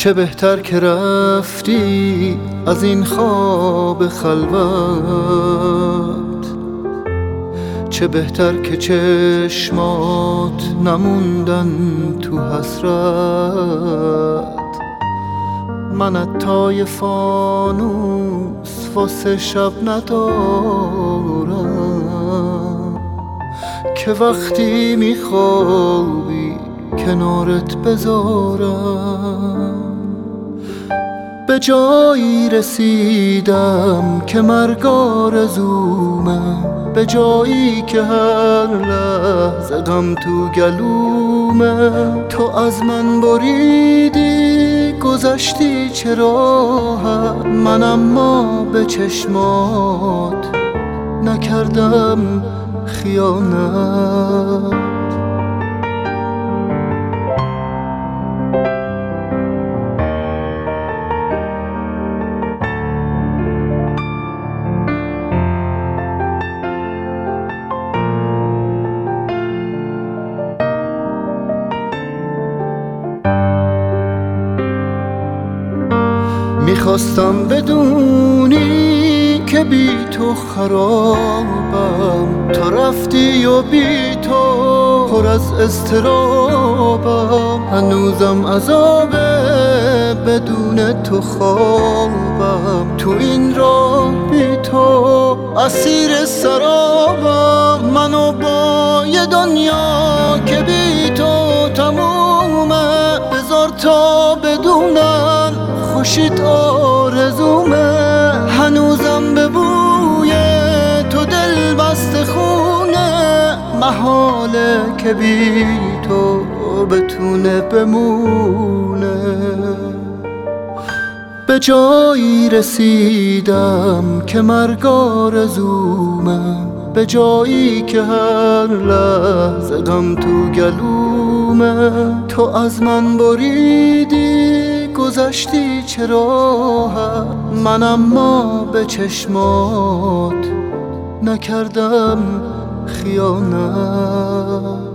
چه بهتر که رفتی از این خواب خلوت، چه بهتر که چشمات نموندن تو حسرت. من عطای فانوس واسه شب ندارم که وقتی میخوابی کنارت بذارم. به جایی رسیدم که مرگ آرزومه، به جایی که هر لحظه غم تو گلومه. تو از من بریدی گذشتی چه راحت، من اما به چشمات نکردم خیانت. میخواستم بدونی که بی تو خرابم، تا رفتی و بی تو پر از اضطرابم. هنوزم عذابه بدون تو خوابم، تو این راه بی تو اسیر سرابم. منو با یه دنیا که بی تو تمومه بذار تا بدونن خوشیت آرزومه. هنوزم به بوی تو دل بسته خونه، محاله که بی تو بتونه بمونه. به جایی رسیدم که مرگ آرزومه، به جایی که هر لحظه غم تو گلومه. تو از من بریدی گذشتی چه راحت، من اما به چشمات نکردم خیانت.